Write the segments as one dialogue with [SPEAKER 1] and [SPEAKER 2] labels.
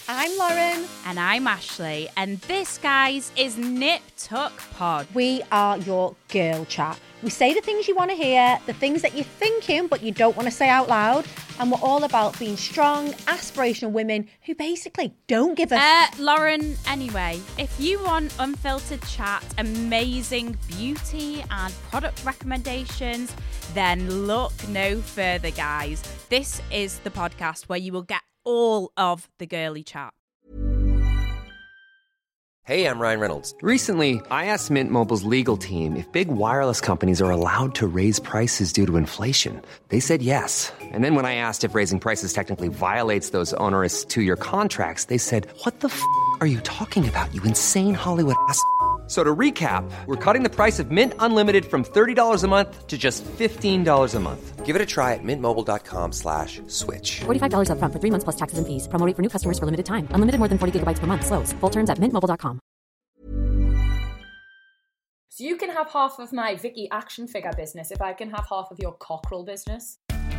[SPEAKER 1] I'm Lauren.
[SPEAKER 2] And I'm Ashley. And this, guys, is Nip Tuck Pod.
[SPEAKER 1] We are your girl chat. We say the things you want to hear, the things that you're thinking but you don't want to say out loud. And we're all about being strong, aspirational women who basically don't give a...
[SPEAKER 2] Lauren, anyway, if you want unfiltered chat, amazing beauty and product recommendations, then look no further, guys. This is the podcast where you will get all of the girly chat.
[SPEAKER 3] Hey, I'm Ryan Reynolds. Recently, I asked Mint Mobile's legal team if big wireless companies are allowed to raise prices due to inflation. They said yes. And then when I asked if raising prices technically violates those onerous two-year contracts, they said, "What the f*** are you talking about, you insane Hollywood ass?" So to recap, we're cutting the price of Mint Unlimited from $30 a month to just $15 a month. Give it a try at mintmobile.com/switch.
[SPEAKER 4] $45 up front for 3 months plus taxes and fees. Promo rate for new customers for limited time. Unlimited more than 40 gigabytes per month. Slows full terms at mintmobile.com.
[SPEAKER 5] So you can have half of my Vicky action figure business if I can have half of your cockerel business.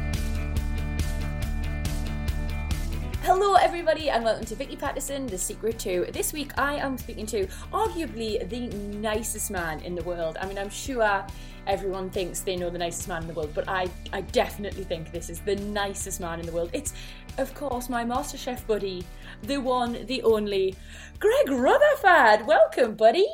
[SPEAKER 5] Hello everybody and welcome to Vicky Patterson, The Secret To. This week I am speaking to arguably the nicest man in the world. I mean, I'm sure everyone thinks they know the nicest man in the world, but I definitely think this is the nicest man in the world. It's, of course, my MasterChef buddy, the one, the only, Greg Rutherford. Welcome, buddy.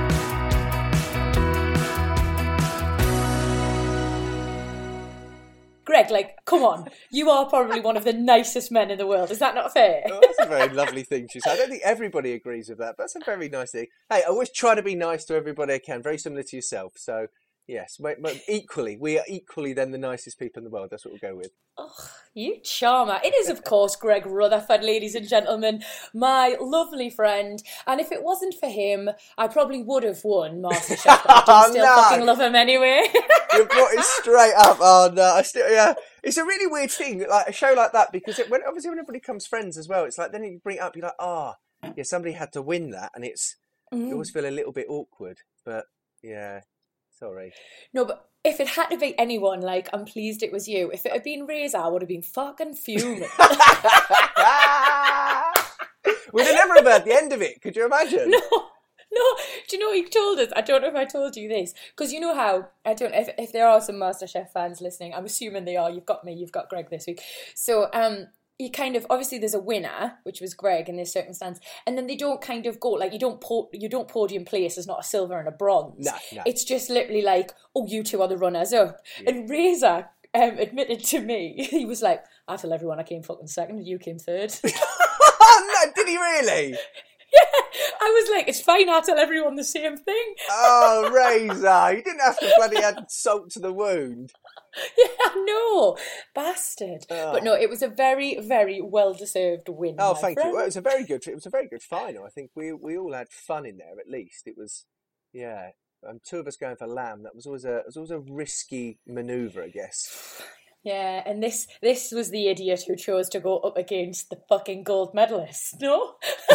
[SPEAKER 5] Greg, like, come on. You are probably one of the nicest men in the world. Is that not fair?
[SPEAKER 6] Oh, that's a very lovely thing to say. I don't think everybody agrees with that, but that's a very nice thing. Hey, I always try to be nice to everybody I can, very similar to yourself. So, yes, we are equally then the nicest people in the world. That's what we'll go with.
[SPEAKER 5] Oh, you charmer. It is, of course, Greg Rutherford, ladies and gentlemen, my lovely friend. And if it wasn't for him, I probably would have won MasterChef, but I do still fucking love him anyway.
[SPEAKER 6] You brought it straight up. Oh, no. It's a really weird thing, like a show like that, because obviously when everybody becomes friends as well, it's like then you bring it up, you're like, yeah, somebody had to win that. And you always feel a little bit awkward. But, yeah, sorry.
[SPEAKER 5] No, but if it had to be anyone, like, I'm pleased it was you. If it had been Reza, I would have been fucking fuming.
[SPEAKER 6] We'd have never have heard the end of it. Could you imagine?
[SPEAKER 5] No. Do you know what he told us? I don't know if I told you this. Because you know how, if there are some MasterChef fans listening, I'm assuming they are. You've got me, you've got Greg this week. So, you kind of, obviously there's a winner, which was Greg in this circumstance, and then they don't kind of go, like, you don't podium place, there's not a silver and a bronze.
[SPEAKER 6] No.
[SPEAKER 5] It's just literally like, oh, you two are the runners up. Yeah. And Reza admitted to me, he was like, I tell everyone I came fucking second and you came third.
[SPEAKER 6] No, did he really?
[SPEAKER 5] Yeah, I was like, it's fine, I'll tell everyone the same thing.
[SPEAKER 6] Oh, Reza, you didn't have to bloody add salt to the wound.
[SPEAKER 5] Yeah, no, bastard. Oh. But no, it was a very, very well-deserved win.
[SPEAKER 6] Oh, thank you. Well, it was a very good final. I think we all had fun in there. At least it was, yeah. Two of us going for lamb. That was always a risky manoeuvre, I guess.
[SPEAKER 5] Yeah, and this was the idiot who chose to go up against the fucking gold medalist. No.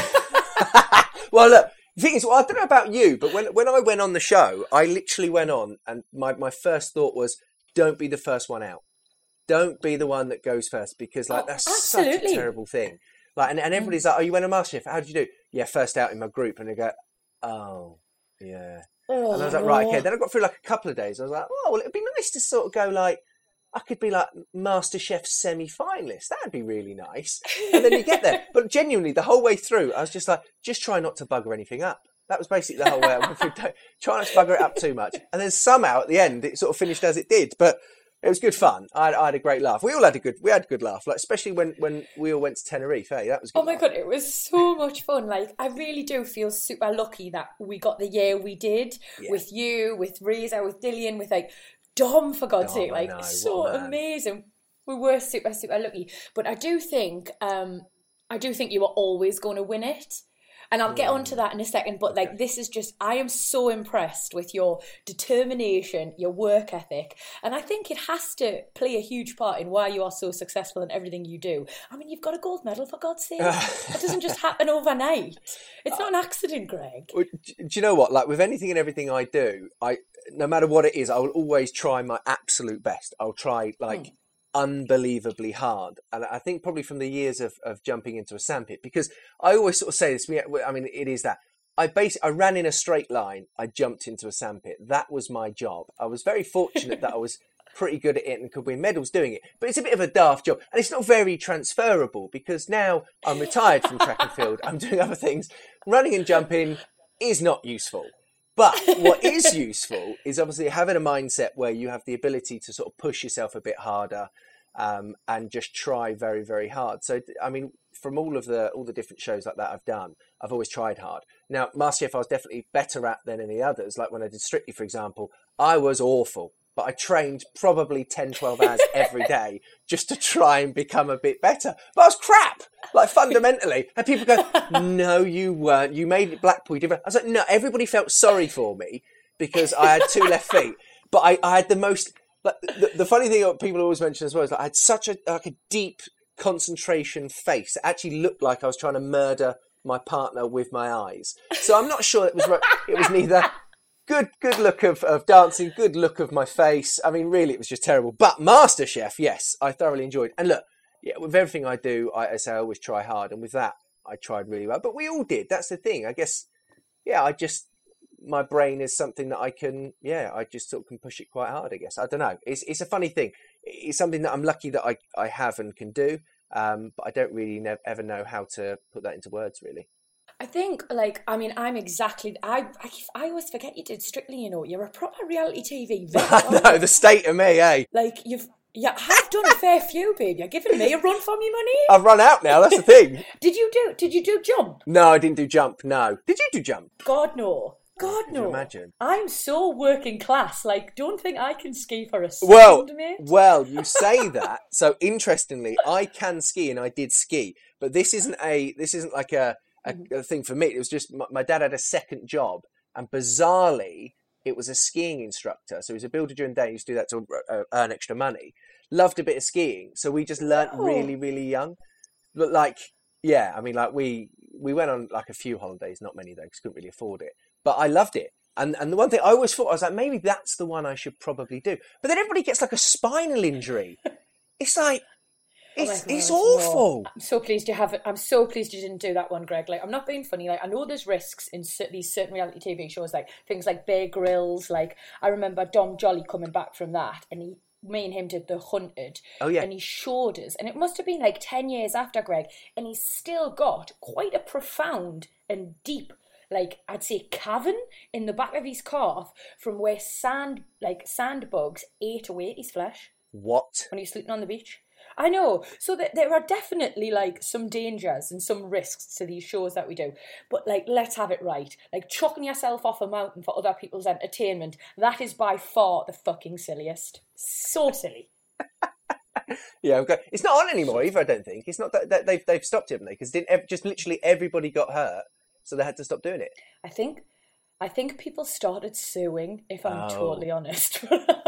[SPEAKER 6] Well, look. The thing is, I don't know about you, but when I went on the show, I literally went on, and my first thought was, don't be the first one out. Don't be the one that goes first, because that's
[SPEAKER 5] absolutely.
[SPEAKER 6] Such a terrible thing. Like, and everybody's like, oh, you went on MasterChef. How did you do? Yeah, first out in my group. And they go, oh, yeah. And I was like, right, okay. Then I got through like a couple of days. I was like, oh, well, it'd be nice to sort of go like, I could be like MasterChef semi-finalist. That'd be really nice. And then you get there. But genuinely, the whole way through, I was just like, just try not to bugger anything up. That was basically the whole way. Try not to bugger it up too much. And then somehow at the end, it sort of finished as it did. But it was good fun. I had a great laugh. We had a good laugh. Like, especially when we all went to Tenerife. Hey, that was good.
[SPEAKER 5] Oh my God, it was so much fun. Like, I really do feel super lucky that we got the year we did with you, with Reza, with Dillian, with like Dom, for God's sake. Like, so amazing. We were super, super lucky. But I do think you were always going to win it. And I'll get onto that in a second, but like, this is just, I am so impressed with your determination, your work ethic, and I think it has to play a huge part in why you are so successful in everything you do. I mean, you've got a gold medal, for God's sake. It doesn't just happen overnight. It's not an accident, Greg.
[SPEAKER 6] Do you know what? Like, with anything and everything I do, no matter what it is, I will always try my absolute best. I'll try, like, unbelievably hard. And I think probably from the years of jumping into a sandpit, because I always sort of say this, I mean, it is that. I ran in a straight line. I jumped into a sandpit. That was my job. I was very fortunate that I was pretty good at it and could win medals doing it. But it's a bit of a daft job. And it's not very transferable because now I'm retired from track and field. I'm doing other things. Running and jumping is not useful. But what is useful is obviously having a mindset where you have the ability to sort of push yourself a bit harder and just try very, very hard. So, I mean, from all the different shows like that I've done, I've always tried hard. Now, MasterChef I was definitely better at than any others. Like when I did Strictly, for example, I was awful. But I trained probably 10, 12 hours every day just to try and become a bit better. But I was crap, like fundamentally. And people go, no, you weren't. You made it Blackpool different. I was like, no, everybody felt sorry for me because I had 2 left feet. But I had the most, like, the funny thing that people always mention as well is like I had such a deep concentration face. It actually looked like I was trying to murder my partner with my eyes. So I'm not sure it was neither... Good look of dancing, good look of my face. I mean, really, it was just terrible. But MasterChef, yes, I thoroughly enjoyed. And look, yeah, with everything I do, I say I always try hard. And with that, I tried really well. But we all did. That's the thing. I guess, yeah, my brain is something that I just sort of can push it quite hard, I guess. I don't know. It's a funny thing. It's something that I'm lucky that I have and can do. But I don't really ever know how to put that into words, really.
[SPEAKER 5] I think, like, I mean, I'm exactly... I always forget you did Strictly, you know. You're a proper reality TV vet.
[SPEAKER 6] No, the state of me, eh?
[SPEAKER 5] Like, I've done a fair few, babe. You're giving me a run for me money.
[SPEAKER 6] I've run out now, that's the thing.
[SPEAKER 5] Did you do jump?
[SPEAKER 6] No, I didn't do jump, no. Did you do jump?
[SPEAKER 5] God, no. God, no.
[SPEAKER 6] Can you imagine?
[SPEAKER 5] I'm so working class. Like, don't think I can ski for a second, mate.
[SPEAKER 6] Well, you say that. So, interestingly, I can ski and I did ski. But this isn't like a thing for me. It was just my dad had a second job, and bizarrely it was a skiing instructor. So he was a builder during the day. He used to do that to earn extra money. Loved a bit of skiing, so we just learnt really, really young. But like, yeah, I mean, like we went on like a few holidays, not many though, because couldn't really afford it. But I loved it. And the one thing I always thought, I was like, maybe that's the one I should probably do. But then everybody gets like a spinal injury. It's like, it's awful.
[SPEAKER 5] No. I'm so pleased you have it. I'm so pleased you didn't do that one, Greg. Like, I'm not being funny. Like, I know there's risks in these certain reality TV shows, like things like Bear Grylls. Like, I remember Dom Jolly coming back from that, and me and him did The Hunted.
[SPEAKER 6] Oh yeah.
[SPEAKER 5] And he showed us, and it must have been like 10 years after, Greg, and he's still got quite a profound and deep, like, I'd say, cavern in the back of his calf from where sand bugs ate away his flesh.
[SPEAKER 6] What?
[SPEAKER 5] When he was sleeping on the beach. I know. So that there are definitely like some dangers and some risks to these shows that we do. But like, let's have it right. Like chucking yourself off a mountain for other people's entertainment, that is by far the fucking silliest. So silly.
[SPEAKER 6] Yeah, okay. It's not on anymore either, I don't think. It's not that they've stopped it, haven't they? Because just literally everybody got hurt, so they had to stop doing it.
[SPEAKER 5] I think people started suing, if I'm totally honest.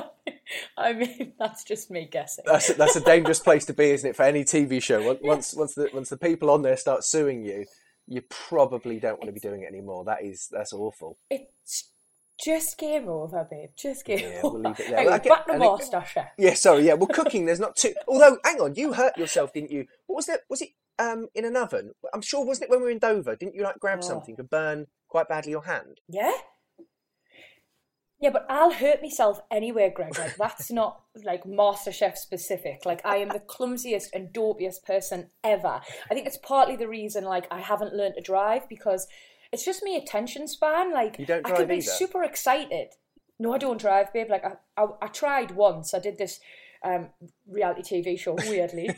[SPEAKER 5] I mean, that's just me guessing.
[SPEAKER 6] That's a dangerous place to be, isn't it, for any TV show? Once the people on there start suing you, you probably don't want to be doing it anymore. That's awful.
[SPEAKER 5] It's just game over, babe. Just game over.
[SPEAKER 6] We'll leave it there.
[SPEAKER 5] Anyway, back to MasterChef.
[SPEAKER 6] Yeah, sorry. Yeah, well, cooking. There's not too. Although, hang on, you hurt yourself, didn't you? What was that? Was it in an oven? I'm sure, wasn't it when we were in Dover? Didn't you like grab something and burn quite badly your hand?
[SPEAKER 5] Yeah. Yeah, but I'll hurt myself anywhere, Greg. Like, that's not, like, MasterChef specific. Like, I am the clumsiest and dopiest person ever. I think it's partly the reason, like, I haven't learned to drive, because it's just my attention span. Like,
[SPEAKER 6] you don't drive
[SPEAKER 5] I could be
[SPEAKER 6] either?
[SPEAKER 5] super excited. No, I don't drive, babe. Like, I tried once. I did this reality TV show, weirdly.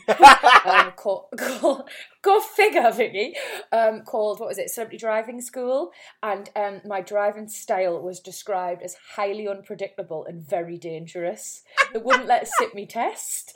[SPEAKER 5] Go figure, Vicky. Called, what was it, Celebrity Driving School. And my driving style was described as highly unpredictable and very dangerous. They wouldn't let us sit me test.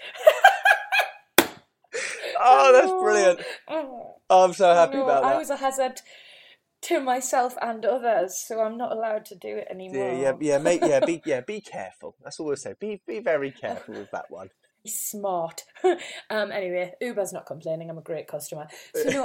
[SPEAKER 6] Oh, that's brilliant. Oh, I'm so happy about that.
[SPEAKER 5] I was a hazard to myself and others, so I'm not allowed to do it anymore.
[SPEAKER 6] Yeah, mate. Be careful. That's all I say. Be very careful with that one.
[SPEAKER 5] smart. Anyway, Uber's not complaining. I'm a great customer. So no,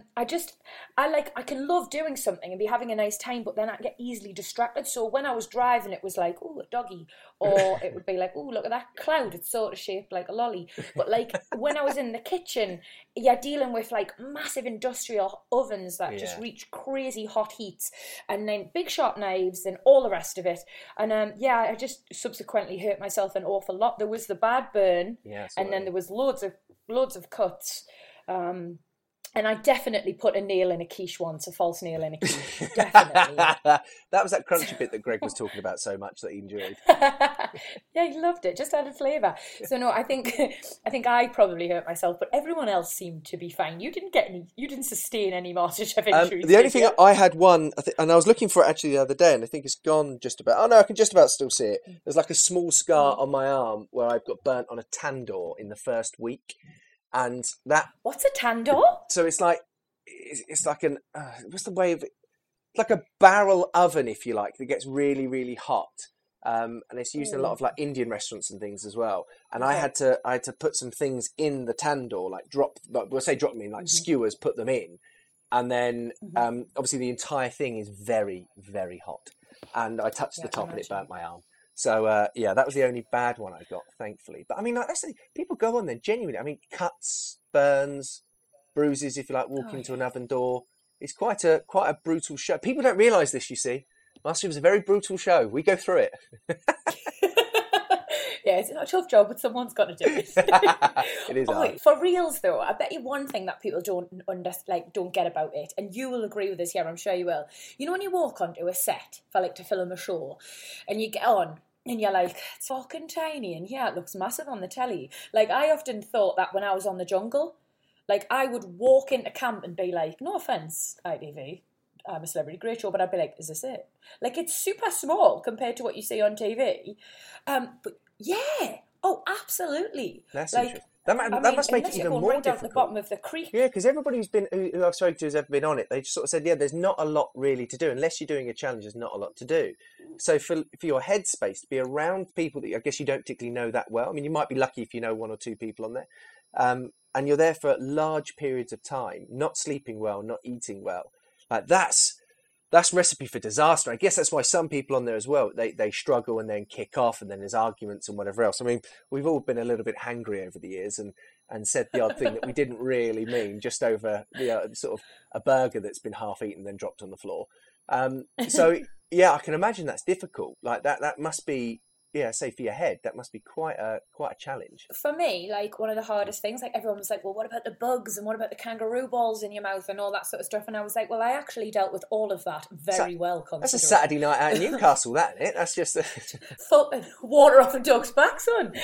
[SPEAKER 5] I can love doing something and be having a nice time, but then I get easily distracted. So when I was driving, it was like, oh, a doggy, or it would be like, oh, look at that cloud. It's sort of shaped like a lolly. But like when I was in the kitchen, you're dealing with like massive industrial ovens that just reach crazy hot heats, and then big sharp knives and all the rest of it. And I just subsequently hurt myself an awful lot. There was the bad burn, and then there was loads of cuts. And I definitely put a nail in a quiche once, a false nail in a quiche. Definitely.
[SPEAKER 6] That was that crunchy bit that Greg was talking about so much that he enjoyed.
[SPEAKER 5] Yeah, he loved it. Just added flavour. So no, I think I probably hurt myself, but everyone else seemed to be fine. You didn't sustain any MasterChef injuries.
[SPEAKER 6] The only thing I had one, and I was looking for it actually the other day, and I think it's gone just about. Oh no, I can just about still see it. There's like a small scar on my arm where I've got burnt on a tandoor in the first week. And that...
[SPEAKER 5] What's a tandoor?
[SPEAKER 6] So it's like an... what's the way of it? It's like a barrel oven, if you like, that gets really, really hot. And it's used in a lot of like Indian restaurants and things as well. And I had to put some things in the tandoor, like skewers, put them in. And then obviously the entire thing is very, very hot. And I touched the top and it burnt my arm. So, that was the only bad one I got, thankfully. But, I mean, like, that's the, people go on there, genuinely. I mean, cuts, burns, bruises, if you like, walking into an oven door. It's quite a brutal show. People don't realise this, you see. MasterChef is a very brutal show. We go through it.
[SPEAKER 5] Yeah, it's a tough job, but someone's got to do it.
[SPEAKER 6] It is hard.
[SPEAKER 5] For reals, though, I bet you one thing that people don't get about it, and you will agree with this here, I'm sure you will. You know when you walk onto a set to film a show, and you get on, and you're like, it's fucking tiny, and it looks massive on the telly. Like, I often thought that when I was on The Jungle, like, I would walk into camp and be like, no offence, ITV, I'm a Celebrity Great Show, but I'd be like, is this it? Like, it's super small compared to what you see on TV. But yeah, oh, absolutely.
[SPEAKER 6] That's interesting. That must make it even more difficult.
[SPEAKER 5] Down to the bottom of the creek.
[SPEAKER 6] Yeah, because everybody who I've spoken to has ever been on it, they just sort of said, there's not a lot really to do. Unless you're doing a challenge, there's not a lot to do. So for your headspace, to be around people that I guess you don't particularly know that well. I mean, you might be lucky if you know one or two people on there. And you're there for large periods of time, not sleeping well, not eating well. Like that's recipe for disaster. I guess that's why some people on there as well, they struggle and then kick off, and then there's arguments and whatever else. I mean, we've all been a little bit hangry over the years and said the odd thing that we didn't really mean just over the sort of a burger that's been half eaten then dropped on the floor. So I can imagine that's difficult. Like that must be, say for your head, that must be quite a challenge. For
[SPEAKER 5] me, like one of the hardest things, like everyone was like, well, what about the bugs and what about the kangaroo balls in your mouth and all that sort of stuff? And I was like, well, I actually dealt with all of that very well.
[SPEAKER 6] That's a Saturday night out in Newcastle, that, isn't it? That's just
[SPEAKER 5] fucking water off a dog's back, son.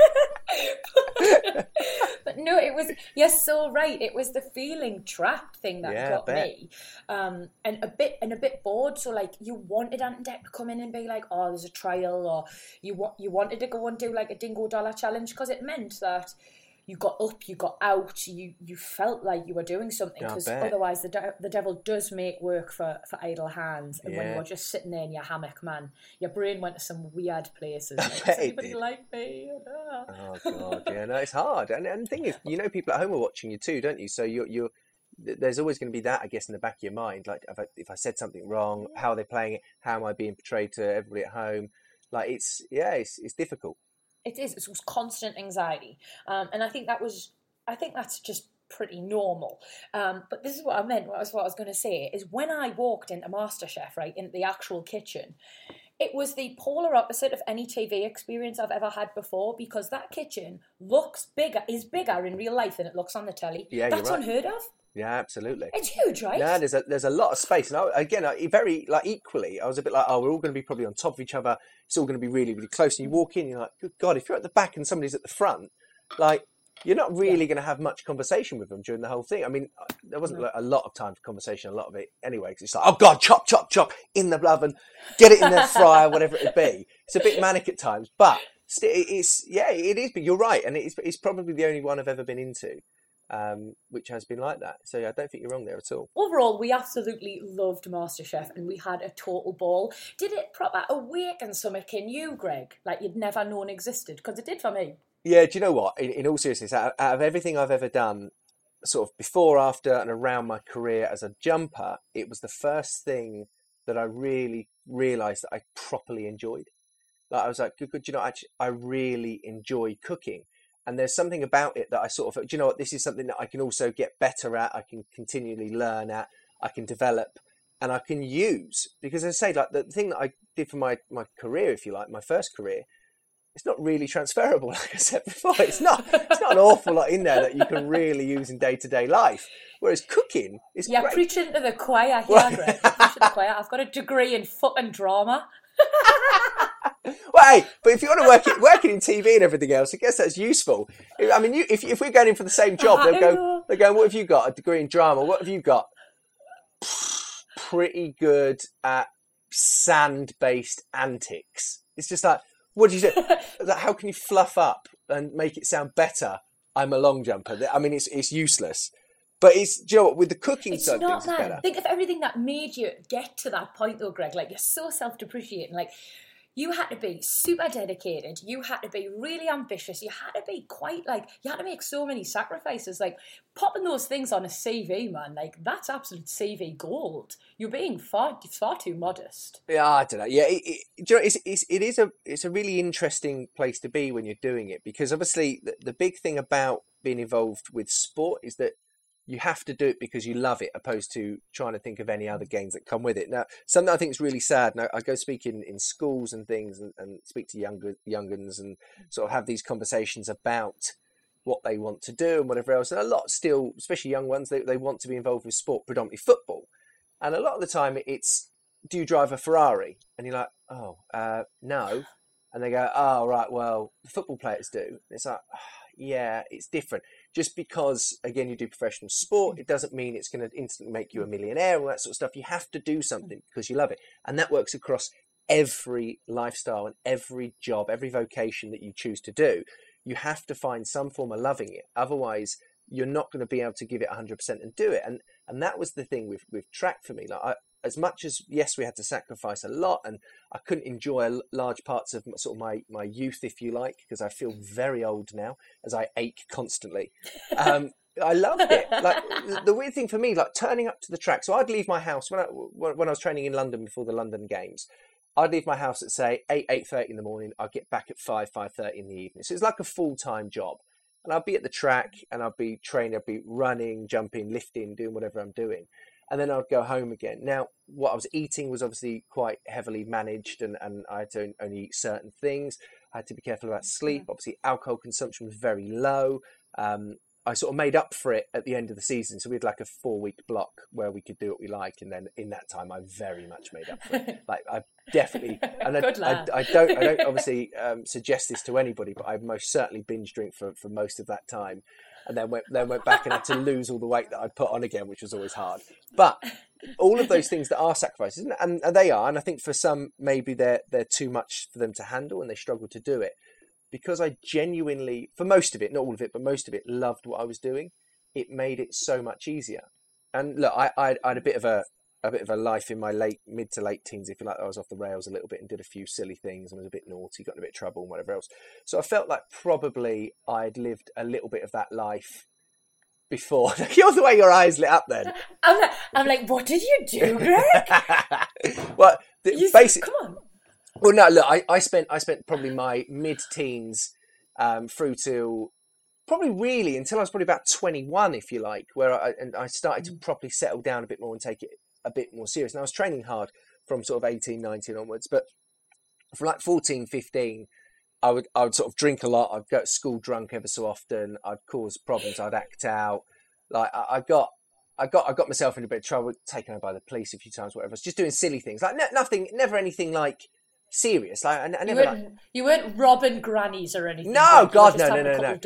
[SPEAKER 5] But no, you're so right. It was the feeling trapped thing that got me. And a bit bored. So like you wanted Ant and Dec to come in and be like, oh, there's a trial, or you wanted to go and do like a Dingo Dollar challenge, because it meant that you got up, you got out, you felt like you were doing something, because otherwise the devil does make work for idle hands. And when you're just sitting there in your hammock, man, your brain went to some weird places. Like, does anybody like me?
[SPEAKER 6] Oh God, yeah, no, it's hard. And the thing is, people at home are watching you too, don't you? So you're there's always going to be that, I guess, in the back of your mind. Like, if I said something wrong, how are they playing it? How am I being portrayed to everybody at home? Like, it's difficult.
[SPEAKER 5] It is. It was constant anxiety, and I think that's just pretty normal. But this is what I meant. What I was going to say is, when I walked into MasterChef, right, in the actual kitchen, it was the polar opposite of any TV experience I've ever had before, because that kitchen is bigger in real life than it looks on the telly. Yeah, that's right. Unheard of.
[SPEAKER 6] Yeah, absolutely.
[SPEAKER 5] It's huge, right?
[SPEAKER 6] Yeah, there's a lot of space. And very equally, I was a bit like, we're all going to be probably on top of each other. It's all going to be really, really close. And you walk in, you're like, good God, if you're at the back and somebody's at the front, like, you're not really going to have much conversation with them during the whole thing. I mean, there wasn't a lot of time for conversation, a lot of it anyway, because it's like, oh God, chop, chop, chop in the oven, get it in the fryer, whatever it would be. It's a bit manic at times, but it is. But you're right, and it's probably the only one I've ever been into which has been like that. So I don't think you're wrong there at all.
[SPEAKER 5] Overall, we absolutely loved MasterChef, and we had a total ball. Did it proper awaken something in you, Greg, like you'd never known existed? Because it did for me.
[SPEAKER 6] Yeah, do you know what? In all seriousness, out of everything I've ever done, sort of before, after, and around my career as a jumper, it was the first thing that I really realised that I properly enjoyed. Like I was like, good, you know, actually, I really enjoy cooking. And there's something about it that I sort of, do you know what, this is something that I can also get better at, I can continually learn at, I can develop, and I can use. Because as I say, like the thing that I did for my career, if you like, my first career, it's not really transferable, like I said before. It's not an awful lot in there that you can really use in day-to-day life. Whereas cooking is great.
[SPEAKER 5] Preaching to the choir here, Greg. Preaching to the choir. I've got a degree in fucking drama.
[SPEAKER 6] Well, hey, but if you want to working in TV and everything else, I guess that's useful. I mean, if we're going in for the same job, they're going, what have you got? A degree in drama. What have you got? Pretty good at sand-based antics. It's just like, what do you do? How can you fluff up and make it sound better? I'm a long jumper. I mean, it's useless. But do you know what? With the cooking side of things, it's better.
[SPEAKER 5] Think of everything that made you get to that point, though, Greg. Like, you're so self-depreciating. Like, you had to be super dedicated. You had to be really ambitious. You had to be you had to make so many sacrifices. Like, popping those things on a CV, man, like, that's absolute CV gold. You're being far too modest.
[SPEAKER 6] Yeah, I don't know. Yeah, do you know, it's a really interesting place to be when you're doing it, because obviously the big thing about being involved with sport is that you have to do it because you love it, opposed to trying to think of any other gains that come with it. Now, something I think is really sad, and I go speak in schools and things and speak to young'uns and sort of have these conversations about what they want to do and whatever else. And a lot still, especially young ones, they want to be involved with sport, predominantly football. And a lot of the time it's, do you drive a Ferrari? And you're like, oh, no. And they go, oh, right, well, the football players do. And it's like, yeah, it's different. Just because, again, you do professional sport, it doesn't mean it's going to instantly make you a millionaire, all that sort of stuff. You have to do something because you love it. And that works across every lifestyle and every job, every vocation that you choose to do. You have to find some form of loving it. Otherwise, you're not going to be able to give it 100% and do it. And that was the thing with track for me. Like, as much as, yes, we had to sacrifice a lot, and I couldn't enjoy large parts of sort of my youth, if you like, because I feel very old now as I ache constantly. I loved it. Like, the weird thing for me, like turning up to the track. So I'd leave my house when I was training in London before the London Games. I'd leave my house at, say, 8:30 in the morning. I'd get back at 5:30 in the evening. So it's like a full-time job. And I'd be at the track and I'd be training, I'd be running, jumping, lifting, doing whatever I'm doing. And then I'd go home again. Now, what I was eating was obviously quite heavily managed, and I had to only eat certain things. I had to be careful about sleep. Obviously, alcohol consumption was very low. I sort of made up for it at the end of the season. So we had like a 4-week block where we could do what we like. And then in that time, I very much made up for it. Like, I definitely, and I don't obviously suggest this to anybody, but I most certainly binge drink for most of that time. And then went back and had to lose all the weight that I'd put on again, which was always hard. But all of those things that are sacrifices, and they are, and I think for some, maybe they're too much for them to handle and they struggle to do it. Because I genuinely, for most of it, not all of it, but most of it, loved what I was doing. It made it so much easier. And look, I had a bit of a life in my mid to late teens, if you like. I was off the rails a little bit and did a few silly things and was a bit naughty, got in a bit of trouble and whatever else. So I felt like probably I'd lived a little bit of that life before. You're the way your eyes lit up then.
[SPEAKER 5] I'm like, what did you do, Greg?
[SPEAKER 6] Well, basically,
[SPEAKER 5] come on.
[SPEAKER 6] Well, no, look, I spent probably my mid-teens through to probably really until I was probably about 21, if you like, where I started to properly settle down a bit more and take it a bit more serious. And I was training hard from sort of 18, 19 onwards, but from like 14, 15, I would sort of drink a lot. I'd go to school drunk ever so often. I'd cause problems. I'd act out. Like I got myself in a bit of trouble, taken over by the police a few times, whatever. I was just doing silly things, like nothing, never anything like serious. Like I never.
[SPEAKER 5] You weren't robbing grannies or anything.
[SPEAKER 6] No, God, no.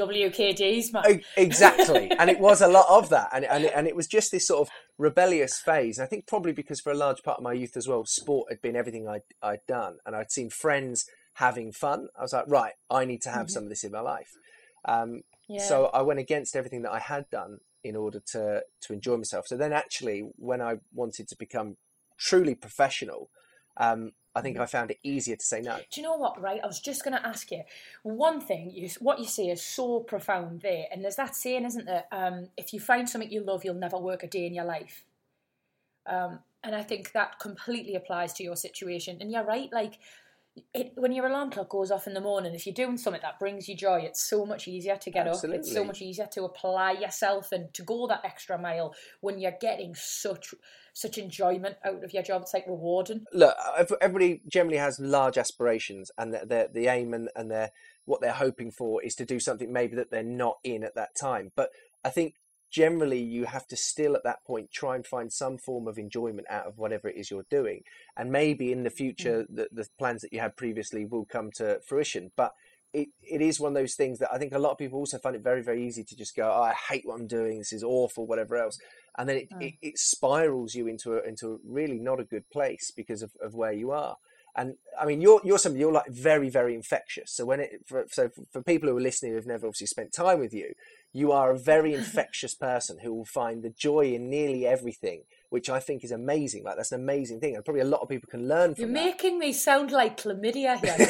[SPEAKER 5] WKDs, man.
[SPEAKER 6] Exactly, and it was a lot of that, and it was just this sort of rebellious phase. And I think probably because for a large part of my youth as well, sport had been everything I'd done, and I'd seen friends having fun. I was like, right, I need to have some of this in my life. So I went against everything that I had done in order to enjoy myself. So then actually, when I wanted to become truly professional, I think I found it easier to say no.
[SPEAKER 5] Do you know what, right? I was just going to ask you. One thing, what you say is so profound there. And there's that saying, isn't there? If you find something you love, you'll never work a day in your life. And I think that completely applies to your situation. And you're right, like, when your alarm clock goes off in the morning, if you're doing something that brings you joy, it's so much easier to get up. It's so much easier to apply yourself and to go that extra mile when you're getting such enjoyment out of your job. It's like rewarding.
[SPEAKER 6] Look, everybody generally has large aspirations, and the aim and what they're hoping for is to do something maybe that they're not in at that time. But I think generally you have to still at that point try and find some form of enjoyment out of whatever it is you're doing, and maybe in the future the plans that you had previously will come to fruition. But it is one of those things that I think a lot of people also find it very, very easy to just go, oh, I hate what I'm doing, this is awful, whatever else, and then it spirals you into a really not a good place because of where you are. And I mean, you're like very, very infectious. So for people who are listening who've never obviously spent time with you, you are a very infectious person who will find the joy in nearly everything, which I think is amazing. Like, that's an amazing thing, and probably a lot of people can learn from.
[SPEAKER 5] You're making me sound like chlamydia here.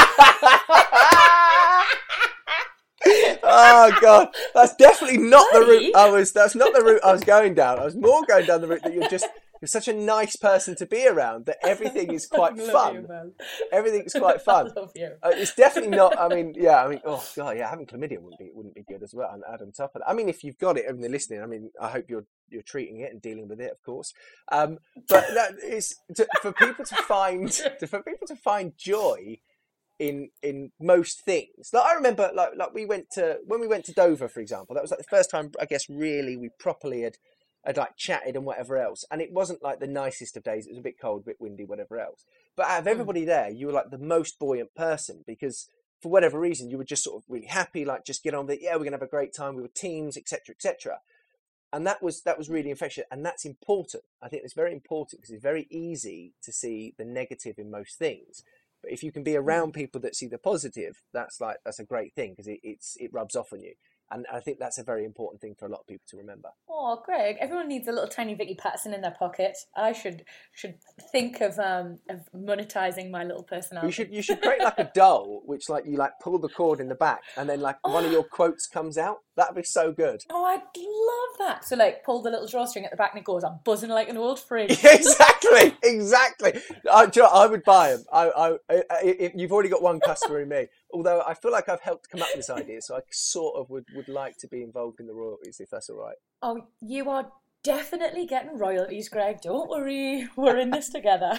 [SPEAKER 6] Oh God, that's definitely not the route That's not the route I was going down. I was more going down the route that you're such a nice person to be around that everything is quite fun. Everything's quite fun.
[SPEAKER 5] I love you.
[SPEAKER 6] It's definitely not. Oh God, yeah, having chlamydia wouldn't be good as well. And add on top of that, I mean, if you've got it and they're listening, I mean, I hope you're treating it and dealing with it, of course. But that is for people to find joy in most things. Like, I remember, like when we went to Dover, for example. That was like the first time, I guess, really we properly had like chatted and whatever else, and it wasn't like the nicest of days. It was a bit cold, a bit windy, whatever else. But out of everybody there, you were like the most buoyant person, because for whatever reason you were just sort of really happy, like just get on with it. Yeah, we're gonna have a great time. We were teams, etc., etc. And that was really infectious, and that's important. I think it's very important because it's very easy to see the negative in most things. But if you can be around people that see the positive, that's a great thing, because it rubs off on you. And I think that's a very important thing for a lot of people to remember.
[SPEAKER 5] Oh, Greg, everyone needs a little tiny Vicky Patterson in their pocket. I should think of monetizing my little personality.
[SPEAKER 6] You should create like a doll, which like you like pull the cord in the back, and then like one of your quotes comes out. That'd be so good.
[SPEAKER 5] Oh, I'd love that. So like pull the little drawstring at the back and it goes, I'm buzzing like an old fridge.
[SPEAKER 6] Exactly. Do you know, I would buy them. You've already got one customer in me. Although I feel like I've helped come up with this idea, so I sort of would like to be involved in the royalties, if that's all right.
[SPEAKER 5] Oh, you are definitely getting royalties, Greg. Don't worry. We're in this together.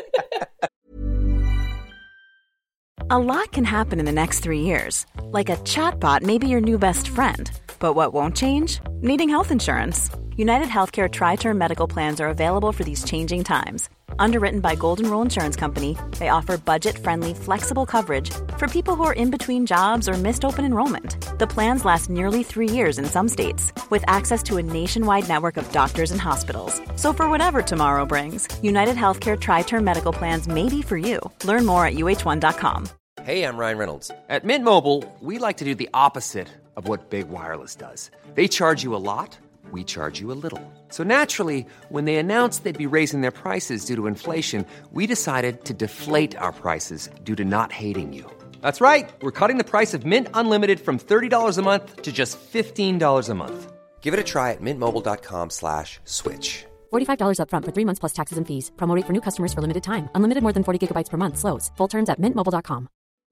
[SPEAKER 7] A lot can happen in the next 3 years. Like a chatbot may be your new best friend. But what won't change? Needing health insurance. United Healthcare Tri-Term Medical Plans are available for these changing times. Underwritten by Golden Rule Insurance Company, they offer budget-friendly, flexible coverage for people who are in between jobs or missed open enrollment. The plans last nearly 3 years in some states, with access to a nationwide network of doctors and hospitals. So for whatever tomorrow brings, United Healthcare Tri-Term Medical Plans may be for you. Learn more at uh1.com.
[SPEAKER 3] Hey, I'm Ryan Reynolds. At Mint Mobile, we like to do the opposite of what Big Wireless does. They charge you a lot. We charge you a little. So naturally, when they announced they'd be raising their prices due to inflation, we decided to deflate our prices due to not hating you. That's right. We're cutting the price of Mint Unlimited from $30 a month to just $15 a month. Give it a try at mintmobile.com/switch.
[SPEAKER 4] $45 up front for 3 months plus taxes and fees. Promo rate for new customers for limited time. Unlimited more than 40 gigabytes per month. Slows full terms at mintmobile.com.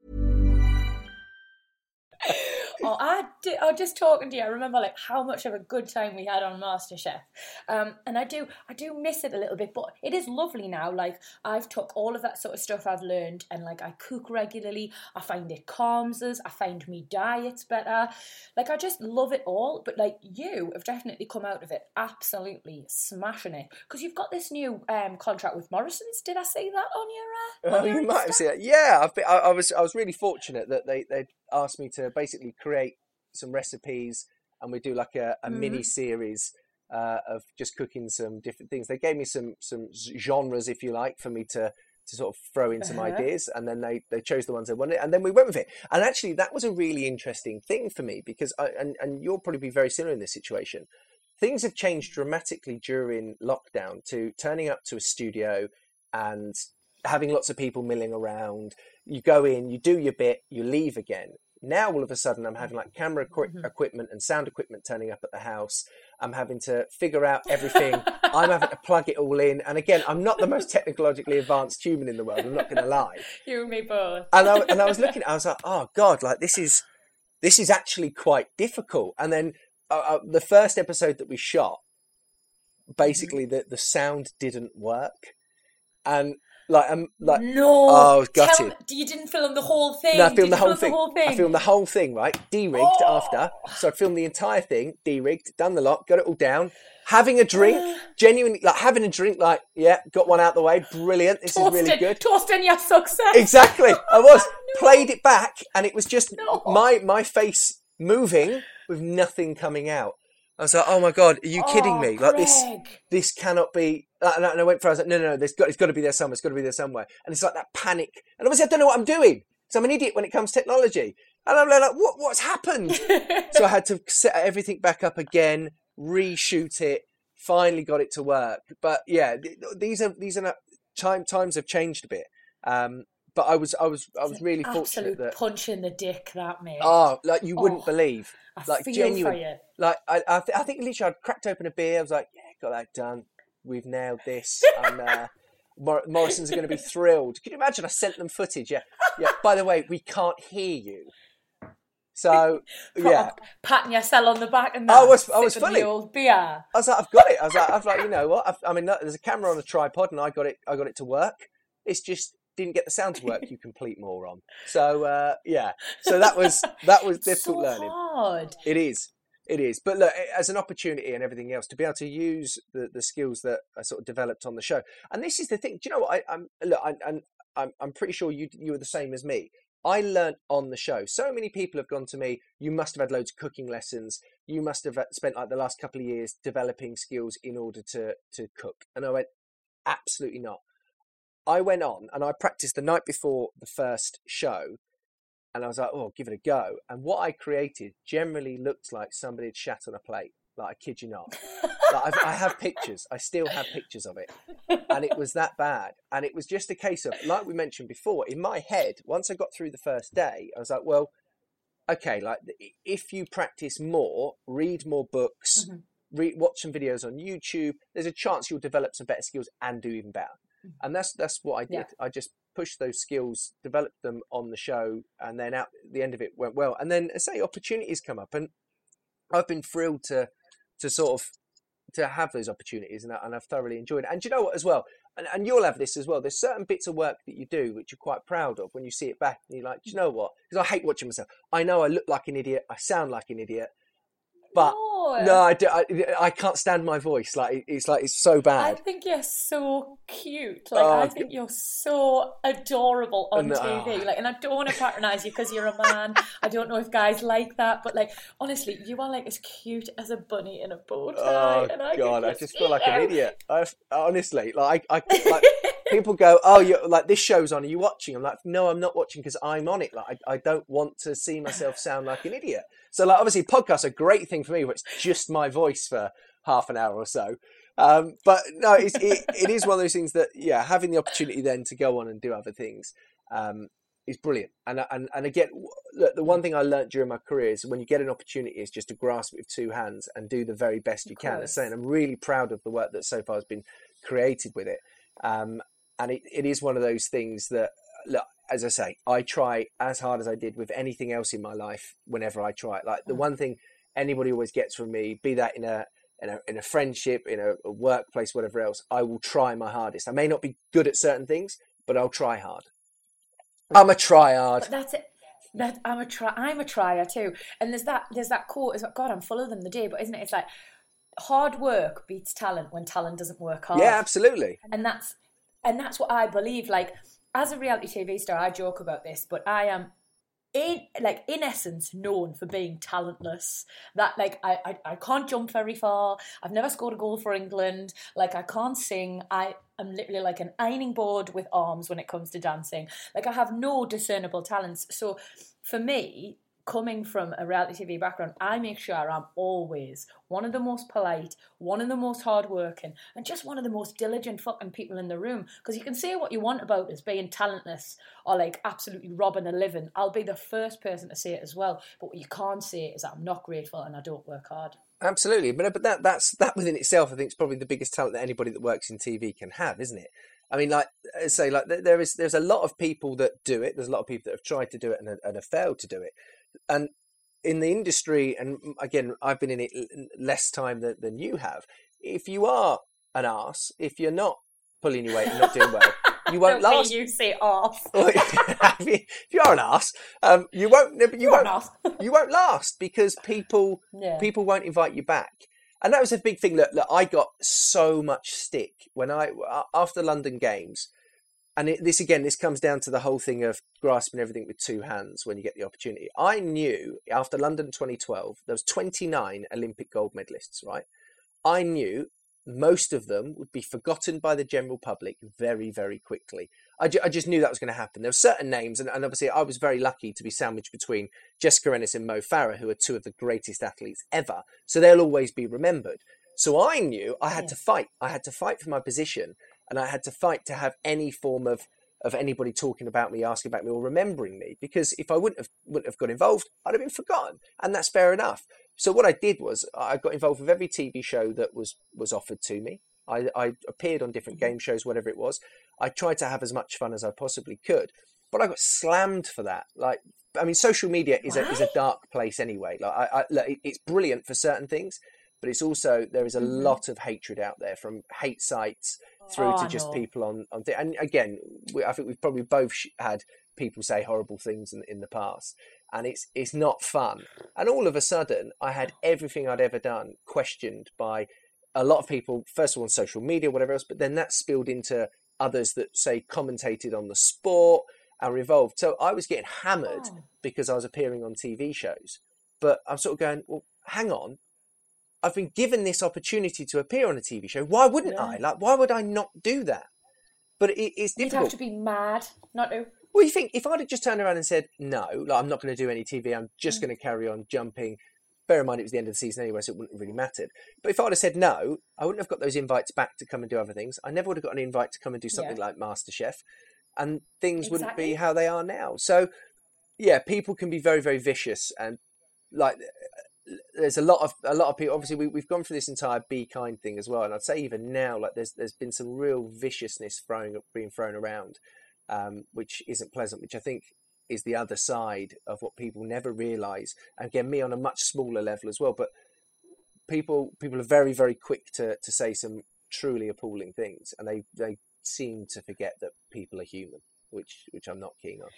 [SPEAKER 5] Oh, I just talking to you, I remember like how much of a good time we had on MasterChef, and I do miss it a little bit, but it is lovely now. Like, I've took all of that sort of stuff I've learned, and like I cook regularly. I find it calms us. I find me diets better. Like, I just love it all. But like, you have definitely come out of it absolutely smashing it, because you've got this new contract with Morrison's. Did I see that on your?
[SPEAKER 6] You might have seen it. Yeah, I was really fortunate that they asked me to basically create some recipes, and we do like a mini series of just cooking some different things. They gave me some genres, if you like, for me to sort of throw in some ideas, and then they chose the ones they wanted, and then we went with it. And actually, that was a really interesting thing for me, because and you'll probably be very similar in this situation. Things have changed dramatically during lockdown, to turning up to a studio and having lots of people milling around. You go in, you do your bit, you leave again. Now, all of a sudden, I'm having like camera equipment and sound equipment turning up at the house. I'm having to figure out everything. I'm having to plug it all in. And again, I'm not the most technologically advanced human in the world. I'm not going to lie.
[SPEAKER 5] You and me both.
[SPEAKER 6] And I was looking, I was like, oh God, like this is actually quite difficult. And then the first episode that we shot, basically the sound didn't work. And
[SPEAKER 5] no,
[SPEAKER 6] I was gutted.
[SPEAKER 5] You didn't film the whole thing.
[SPEAKER 6] No, I filmed the whole thing. I filmed the whole thing, right? De-rigged after. So I filmed the entire thing, de-rigged, done the lot, got it all down. Having a drink, genuinely, like having a drink, like, yeah, got one out the way, brilliant, this is really good.
[SPEAKER 5] Toasting your success.
[SPEAKER 6] Exactly, I was. Played it back, and it was just my face moving with nothing coming out. I was like, oh my God, are you kidding me? Like this cannot be. And I went for it, I was like, no, it's got to be there somewhere. It's got to be there somewhere. And it's like that panic. And obviously I don't know what I'm doing. So I'm an idiot when it comes to technology. And I'm like, what's happened? So I had to set everything back up again, reshoot it, finally got it to work. But yeah, these are times have changed a bit. But I was really fortunate that
[SPEAKER 5] punch in the dick that made.
[SPEAKER 6] Oh, like you wouldn't believe. Like
[SPEAKER 5] feel
[SPEAKER 6] genuine.
[SPEAKER 5] for you.
[SPEAKER 6] Like I think literally I'd cracked open a beer. I was like, yeah, got that done. We've nailed this. And Morrison's are going to be thrilled. Can you imagine? I sent them footage. Yeah. By the way, we can't hear you. So yeah,
[SPEAKER 5] patting yourself on the back and
[SPEAKER 6] I was funny.
[SPEAKER 5] The old beer. I
[SPEAKER 6] was like, I've got it. I was like, you know what? There's a camera on a tripod, and I got it to work. It's just didn't get the sound to work. You complete moron. So yeah. So that was difficult learning.
[SPEAKER 5] Hard.
[SPEAKER 6] It is. But look, as an opportunity and everything else, to be able to use the skills that I sort of developed on the show. And this is the thing. Do you know what? I'm pretty sure you were the same as me. I learnt on the show. So many people have gone to me, you must have had loads of cooking lessons. You must have spent like the last couple of years developing skills in order to cook. And I went, absolutely not. I went on and I practiced the night before the first show. And I was like, oh, give it a go. And what I created generally looked like somebody had shat on a plate. Like, I kid you not. Like, I have pictures. I still have pictures of it. And it was that bad. And it was just a case of, like we mentioned before, in my head, once I got through the first day, I was like, well, okay, like if you practice more, read more books, watch some videos on YouTube, there's a chance you'll develop some better skills and do even better. And that's what I did. Yeah. I just pushed those skills, developed them on the show, and then at the end of it went well. And then, as I say, opportunities come up, and I've been thrilled to have those opportunities, and I've thoroughly enjoyed it. And do you know what as well? And you'll have this as well. There's certain bits of work that you do which you're quite proud of when you see it back, and you're like, do you know what? Because I hate watching myself. I know I look like an idiot. I sound like an idiot. But no, I can't stand my voice. Like it's so bad.
[SPEAKER 5] I think you're so cute. Like I think you're so adorable on TV. Like, and I don't want to patronise you because you're a man. I don't know if guys like that, but like honestly, you are like as cute as a bunny in a bow tie.
[SPEAKER 6] Oh
[SPEAKER 5] and
[SPEAKER 6] I just feel like an idiot. Honestly, like people go, oh, you're like this show's on. Are you watching? I'm like, no, I'm not watching because I'm on it. Like I don't want to see myself sound like an idiot. So like obviously podcasts are a great thing for me where it's just my voice for half an hour or so. But no, it is one of those things that, yeah, having the opportunity then to go on and do other things is brilliant. And again, look, the one thing I learned during my career is when you get an opportunity is just to grasp it with two hands and do the very best you can. As saying, I'm really proud of the work that so far has been created with it. And it is one of those things that, look, as I say, I try as hard as I did with anything else in my life whenever I try it. Like the one thing anybody always gets from me, be that in a friendship, in a workplace, whatever else, I will try my hardest. I may not be good at certain things, but I'll try hard. I'm a tryhard.
[SPEAKER 5] That's it. I'm a trier too. And there's that quote. Is God, I'm full of them the day, but isn't it? It's like hard work beats talent when talent doesn't work hard.
[SPEAKER 6] Yeah, absolutely.
[SPEAKER 5] And that's what I believe. Like, as a reality TV star, I joke about this, but I am in essence known for being talentless. That like I can't jump very far. I've never scored a goal for England. Like I can't sing. I am literally like an ironing board with arms when it comes to dancing. Like I have no discernible talents. So for me, coming from a reality TV background, I make sure I'm always one of the most polite, one of the most hardworking, and just one of the most diligent fucking people in the room. Because you can say what you want about us being talentless or like absolutely robbing a living. I'll be the first person to say it as well. But what you can't say is that I'm not grateful and I don't work hard.
[SPEAKER 6] Absolutely, but that within itself, I think, is probably the biggest talent that anybody that works in TV can have, isn't it? I mean, like I say, like there's a lot of people that do it. There's a lot of people that have tried to do it and have failed to do it. And in the industry, and again, I've been in it less time than you have. If you are an arse, if you're not pulling your weight and not doing well, you won't last.
[SPEAKER 5] You say arse.
[SPEAKER 6] If you're an arse, you won't last because people won't invite you back. And that was a big thing. Look, I got so much stick when after London Games. And this comes down to the whole thing of grasping everything with two hands when you get the opportunity. I knew after London 2012, there was 29 Olympic gold medalists, right? I knew most of them would be forgotten by the general public very, very quickly. I just knew that was going to happen. There were certain names, and obviously I was very lucky to be sandwiched between Jessica Ennis and Mo Farah, who are two of the greatest athletes ever. So they'll always be remembered. So I knew I had to fight. I had to fight for my position. And I had to fight to have any form of anybody talking about me, asking about me, or remembering me. Because if I wouldn't have got involved, I'd have been forgotten, and that's fair enough. So what I did was I got involved with every TV show that was offered to me. I appeared on different game shows, whatever it was. I tried to have as much fun as I possibly could, but I got slammed for that. Like, I mean, social media is a dark place anyway. Like, it's brilliant for certain things. But it's also, there is a lot of hatred out there, from hate sites through to just people on and again, I think we've probably both had people say horrible things in the past, and it's not fun. And all of a sudden, I had everything I'd ever done questioned by a lot of people, first of all on social media, whatever else, but then that spilled into others that, say, commentated on the sport and were involved. So I was getting hammered because I was appearing on TV shows. But I'm sort of going, well, hang on. I've been given this opportunity to appear on a TV show. Why wouldn't I? Like, why would I not do that? But it's difficult.
[SPEAKER 5] You'd have to be mad not to.
[SPEAKER 6] Well, you think if I'd have just turned around and said, no, like, I'm not going to do any TV, I'm just going to carry on jumping. Bear in mind, it was the end of the season anyway, so it wouldn't have really mattered. But if I'd have said no, I wouldn't have got those invites back to come and do other things. I never would have got an invite to come and do something like MasterChef. And things wouldn't be how they are now. So, yeah, people can be very, very vicious. And, like, there's a lot of people. Obviously, we've gone through this entire be kind thing as well, and I'd say even now, like there's been some real viciousness being thrown around, which isn't pleasant. Which I think is the other side of what people never realise. And again, me on a much smaller level as well. But people are very, very quick to say some truly appalling things, and they seem to forget that people are human, which I'm not keen on.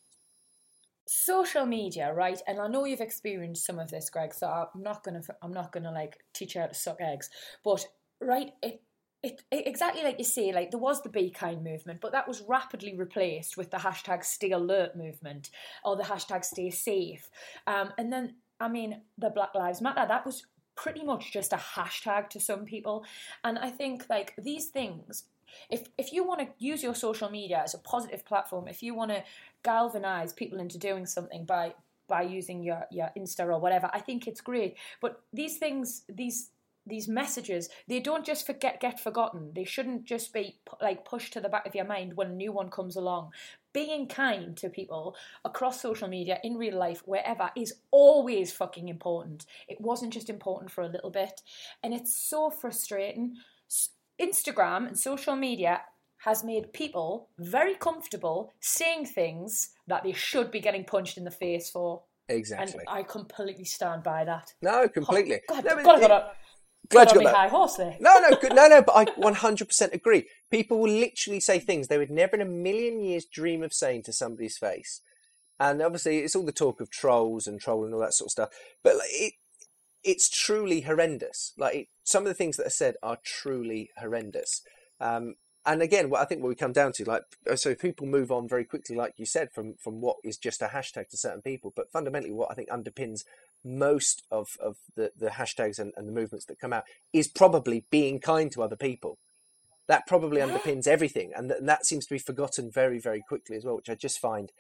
[SPEAKER 5] Social media, right? And I know you've experienced some of this, Greg, so I'm not gonna like teach you how to suck eggs. But right, it exactly like you say, like there was the Be Kind movement, but that was rapidly replaced with the hashtag Stay Alert movement or the hashtag Stay Safe. And then, I mean, the Black Lives Matter, that was pretty much just a hashtag to some people. And I think like these things, if you want to use your social media as a positive platform, if you want to galvanize people into doing something by using your Insta or whatever, I think it's great. But these things, these messages, they don't just get forgotten. They shouldn't just be like pushed to the back of your mind when a new one comes along. Being kind to people across social media, in real life, wherever, is always fucking important. It wasn't just important for a little bit. And it's so frustrating. Instagram and social media has made people very comfortable saying things that they should be getting punched in the face for.
[SPEAKER 6] Exactly.
[SPEAKER 5] And I completely stand by that.
[SPEAKER 6] No, completely.
[SPEAKER 5] Oh, God,
[SPEAKER 6] no,
[SPEAKER 5] glad you got that high horse there.
[SPEAKER 6] No, good. No, but I 100% agree. People will literally say things they would never in a million years dream of saying to somebody's face. And obviously, it's all the talk of trolls and trolling and all that sort of stuff. But like, it's truly horrendous. Like some of the things that are said are truly horrendous. And again, I think what we come down to, like, so people move on very quickly, like you said, from what is just a hashtag to certain people. But fundamentally, what I think underpins most of the hashtags and the movements that come out is probably being kind to other people. That probably underpins everything. And that seems to be forgotten very, very quickly as well, which I just find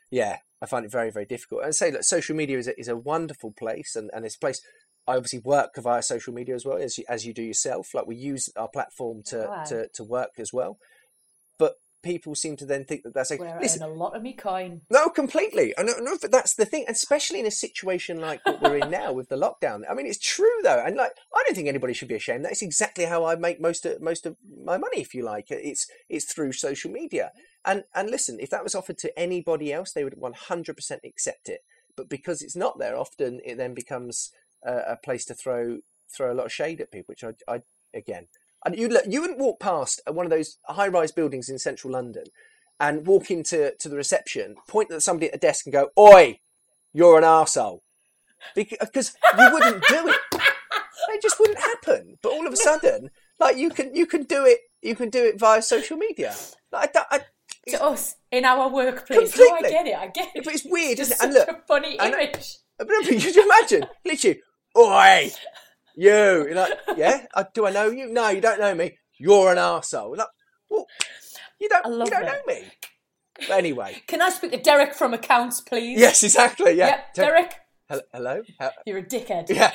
[SPEAKER 6] yeah, I find it very, very difficult. And say that social media is a wonderful place, and it's a place. I obviously work via social media as well, as you do yourself. Like, we use our platform to work as well. But people seem to then think that that's
[SPEAKER 5] listen, a lot of me coin.
[SPEAKER 6] No, completely. I know, but that's the thing, and especially in a situation like what we're in now with the lockdown. I mean, it's true though, and like, I don't think anybody should be ashamed. That's exactly how I make most of my money, if you like. It's through social media. And listen, if that was offered to anybody else, they would 100% accept it. But because it's not there, often it then becomes a place to throw a lot of shade at people, which I again. And you wouldn't walk past one of those high-rise buildings in central London and walk into the reception, point at somebody at a desk and go, "Oi, you're an arsehole." Because you wouldn't do it. It just wouldn't happen. But all of a sudden, like, you can do it via social media. Like,
[SPEAKER 5] to us in our workplace.
[SPEAKER 6] Completely.
[SPEAKER 5] No, I get it.
[SPEAKER 6] But it's weird, isn't it?
[SPEAKER 5] And look, a funny image.
[SPEAKER 6] But you imagine, literally, "Oi, you." You're like, "Yeah, do I know you? No, you don't know me. You're an arsehole." Like, well, you don't know me. But anyway.
[SPEAKER 5] Can I speak to Derek from accounts, please?
[SPEAKER 6] Yes, exactly. Yeah.
[SPEAKER 5] Yep, Derek.
[SPEAKER 6] Hello?
[SPEAKER 5] You're a dickhead.
[SPEAKER 6] Yeah.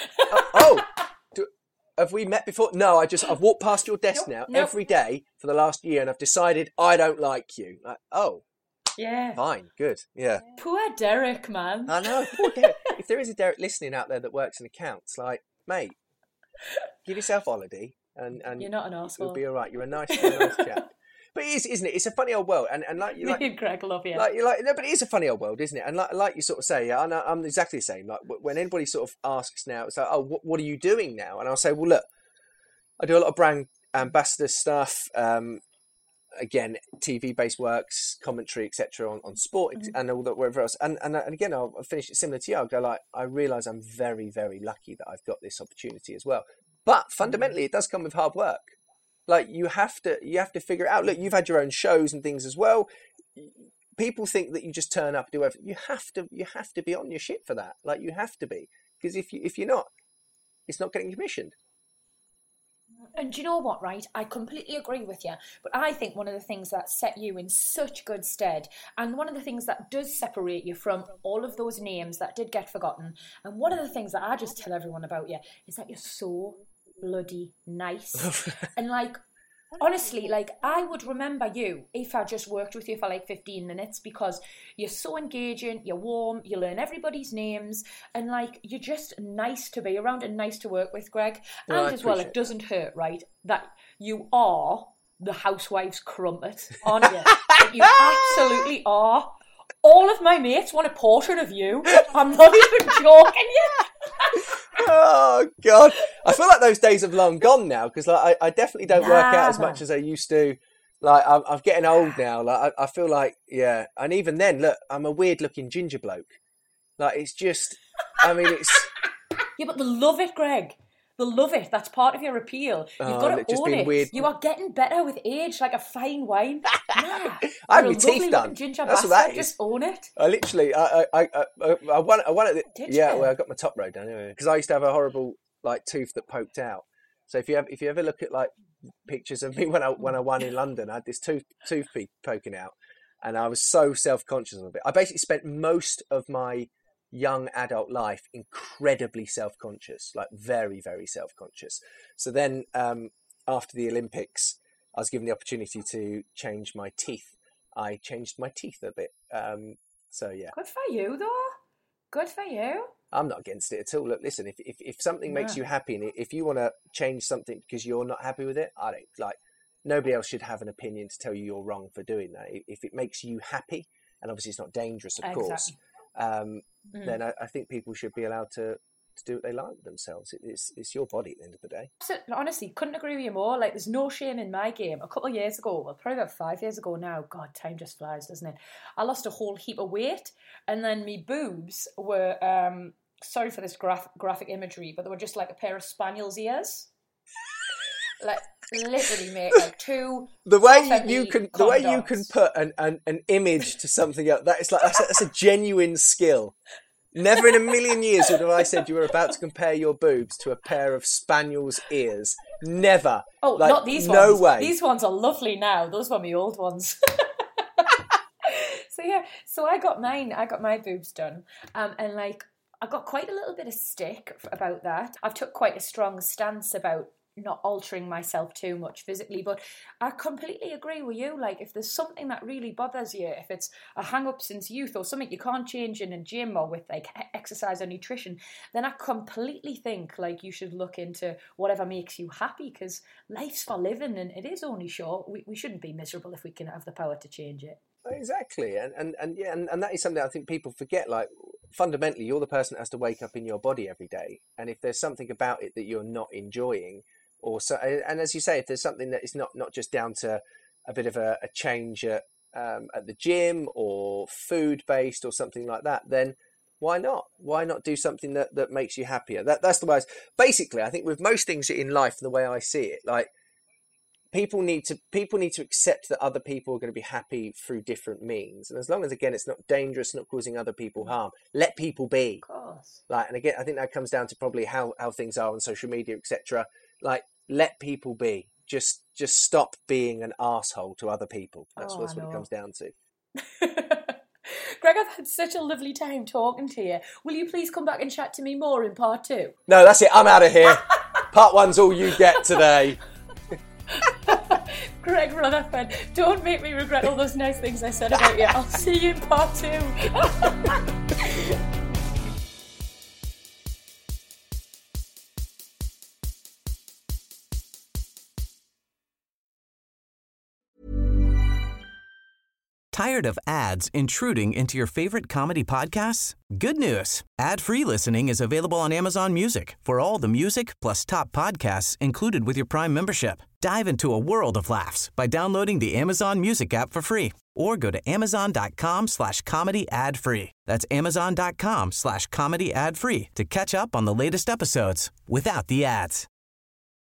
[SPEAKER 6] Have we met before? No, I've walked past your desk every day for the last year, and I've decided I don't like you. Like, oh.
[SPEAKER 5] Yeah.
[SPEAKER 6] Fine. Good. Yeah.
[SPEAKER 5] Poor Derek, man.
[SPEAKER 6] I know. Poor Derek. If there is a Derek listening out there that works in accounts, like, mate, give yourself a holiday, and
[SPEAKER 5] you're not an arsehole.
[SPEAKER 6] You'll be all right. You're a nice chap. But it is, isn't it? It's a funny old world, and like you,
[SPEAKER 5] me and Greg love you.
[SPEAKER 6] No, but it is a funny old world, isn't it? And like you sort of say, yeah, I'm exactly the same. Like, when anybody sort of asks now, it's like, "Oh, what are you doing now?" And I'll say, "Well, look, I do a lot of brand ambassador stuff. Again, TV-based works, commentary, etc. on sport and all that, wherever else. And again, I'll finish it similar to you. I'll go like, I realise I'm very, very lucky that I've got this opportunity as well. But fundamentally, it does come with hard work. Like, you have to figure it out. Look, you've had your own shows and things as well. People think that you just turn up and do everything. You have to be on your shit for that. Like, you have to be, because if you're not, it's not getting commissioned.
[SPEAKER 5] And do you know what, right? I completely agree with you. But I think one of the things that set you in such good stead, and one of the things that does separate you from all of those names that did get forgotten, and one of the things that I just tell everyone about you, is that you're so bloody nice. And like, honestly, like, I would remember you if I just worked with you for like 15 minutes, because you're so engaging, you're warm, you learn everybody's names, and like, you're just nice to be around and nice to work with, Greg.
[SPEAKER 6] No,
[SPEAKER 5] and as well, it doesn't hurt, right, that you are the housewife's crumpet, aren't you? Like, you absolutely are. All of my mates want a portrait of you. I'm not even joking you.
[SPEAKER 6] Oh God, I feel like those days have long gone now, because like I definitely don't work out as much as I used to. Like, I'm getting old now. Like, I feel like, yeah, and even then, look, I'm a weird looking ginger bloke. Like, it's just, I mean, it's
[SPEAKER 5] yeah, but they love it, Greg. They love it. That's part of your appeal. You've got to own it. Weird. You are getting better with age, like a fine wine. Yeah.
[SPEAKER 6] I had my teeth done. That's what that is.
[SPEAKER 5] Just own it.
[SPEAKER 6] I literally, I won it.
[SPEAKER 5] Did
[SPEAKER 6] yeah,
[SPEAKER 5] you?
[SPEAKER 6] well, I got my top row done anyway, because I used to have a horrible like tooth that poked out. So if you ever look at like pictures of me when I won in London, I had this tooth poking out, and I was so self-conscious of it. I basically spent most of my young adult life incredibly self-conscious, like very, very self-conscious. So then after the Olympics, I was given the opportunity to change my teeth. I changed my teeth a bit. So yeah.
[SPEAKER 5] Good for you, though. Good for you.
[SPEAKER 6] I'm not against it at all. Look, listen, if something makes you happy, and if you want to change something because you're not happy with it, I don't like. Nobody else should have an opinion to tell you you're wrong for doing that. If it makes you happy, and obviously it's not dangerous, of course, then I think people should be allowed to do what they like with themselves. It's your body at the end of the day.
[SPEAKER 5] So, honestly, couldn't agree with you more. Like, there's no shame in my game. A couple of years ago, well, probably about 5 years ago now, God, time just flies, doesn't it? I lost a whole heap of weight, and then me boobs were, sorry for this graphic imagery, but they were just like a pair of spaniel's ears. Like, literally, mate, like two.
[SPEAKER 6] The way you can put an image to something else, that's a genuine skill. Never in a million years would have I said you were about to compare your boobs to a pair of spaniel's ears. Never.
[SPEAKER 5] Oh, like, not these ones. No way. These ones are lovely now. Those were my old ones. So I got my boobs done, and like I got quite a little bit of stick about that. I've took quite a strong stance about not altering myself too much physically, but I completely agree with you. Like, if there's something that really bothers you, if it's a hang-up since youth or something you can't change in a gym or with like exercise or nutrition, then I completely think like you should look into whatever makes you happy, because life's for living and it is only short. We shouldn't be miserable if we can have the power to change it.
[SPEAKER 6] Exactly, and that is something I think people forget. Like, fundamentally, you're the person that has to wake up in your body every day, and if there's something about it that you're not enjoying, or so, and as you say, if there's something that is not just down to a bit of a change at the gym or food based or something like that, then why not? Why not do something that makes you happier? That's the way. Basically, I think with most things in life, the way I see it, like people need to accept that other people are going to be happy through different means, and as long as, again, it's not dangerous, not causing other people harm, let people be.
[SPEAKER 5] Of course.
[SPEAKER 6] Like, and again, I think that comes down to probably how things are on social media, etc. Like, let people be. Just stop being an arsehole to other people. That's what it comes down to.
[SPEAKER 5] Greg, I've had such a lovely time talking to you. Will you please come back and chat to me more in part 2?
[SPEAKER 6] No, that's it. I'm out of here. Part 1's all you get today.
[SPEAKER 5] Greg Rutherford, don't make me regret all those nice things I said about you. I'll see you in part 2.
[SPEAKER 8] Tired of ads intruding into your favorite comedy podcasts? Good news. Ad-free listening is available on Amazon Music for all the music plus top podcasts included with your Prime membership. Dive into a world of laughs by downloading the Amazon Music app for free or go to amazon.com/comedy ad-free. That's amazon.com/comedy ad-free to catch up on the latest episodes without the ads.